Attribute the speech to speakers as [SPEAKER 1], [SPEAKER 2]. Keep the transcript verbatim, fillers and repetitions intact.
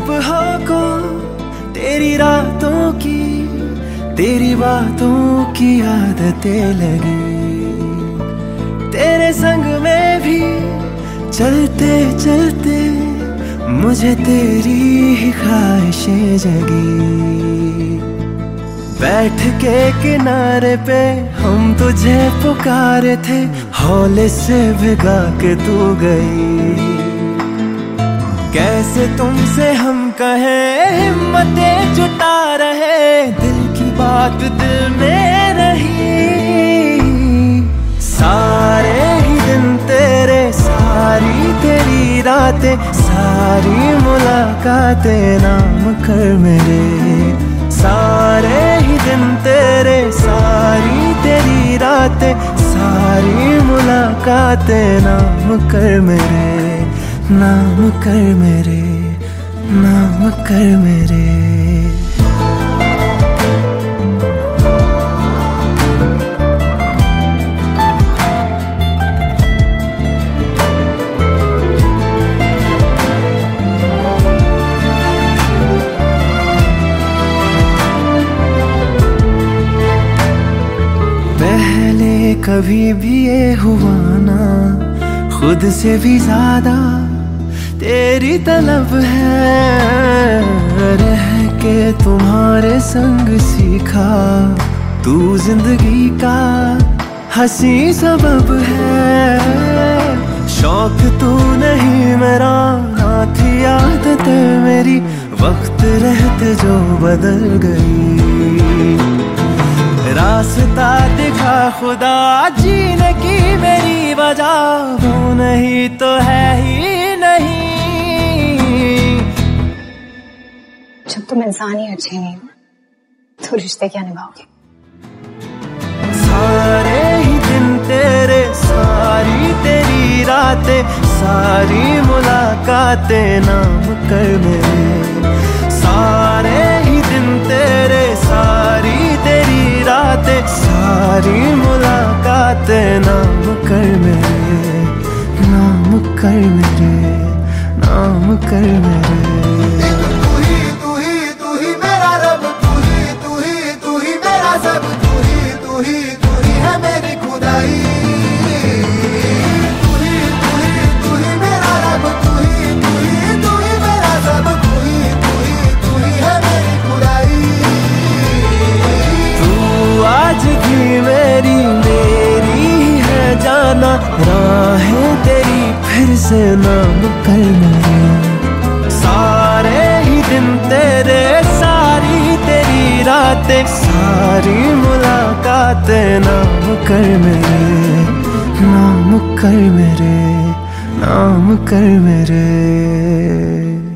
[SPEAKER 1] सुबह को तेरी रातों की, तेरी बातों की आदतें लगी। तेरे संग में भी चलते चलते मुझे तेरी ही ख्वाहिशें जगी। बैठ के किनारे पे हम तुझे पुकारे थे, हौले से भिगा के तू गई। कैसे तुमसे हम कहें, हिम्मतें जुटा रहे, दिल की बात दिल में रही। सारे ही दिन तेरे, सारी तेरी रातें, सारी मुलाकातें नाम कर मेरे। सारे ही दिन तेरे, सारी तेरी रातें, सारी मुलाकातें नाम कर मेरे, नाम कर मेरे, नाम कर मेरे। पहले कभी भी ये हुआ ना, खुद से भी ज्यादा तेरी तलब है। रह के तुम्हारे संग सीखा, तू जिंदगी का हंसी सबब है। शौक तू नहीं मेरा, ना थी आदत मेरी, वक्त रहते जो बदल गई। रास्ता दिखा खुदा जीने की मेरी वजह, वो नहीं तो है ही नहीं।
[SPEAKER 2] जब तुम इंसान ही अच्छे नहीं हो तो रिश्ते क्या निभाओगे?
[SPEAKER 1] सारे ही दिन तेरे, सारी तेरी रातें, सारी मुलाकातें नाम कर मेरे। सारे ही दिन तेरे, सारी तेरी रातें, सारी मुलाकातें नाम कर मेरे, नाम कर मेरे, नाम कर मेरे।
[SPEAKER 3] तू ही तू ही तू ही मेरा रब, तू ही तू ही तू ही मेरा सब, तू ही तू ही तू ही है मेरी खुदाई। तू ही तू ही तू ही मेरा रब, तू ही तू ही तू ही मेरा सब, तू ही तू ही तू ही है मेरी खुदाई।
[SPEAKER 1] तू आज भी मेरी मेरी है जाना, राहें तेरी फिर से नाम कर मेरे। सारे ही दिन तेरे, सारी तेरी रातें, सारी मुलाकातें नाम कर मेरे, नाम कर मेरे, नाम कर मेरे।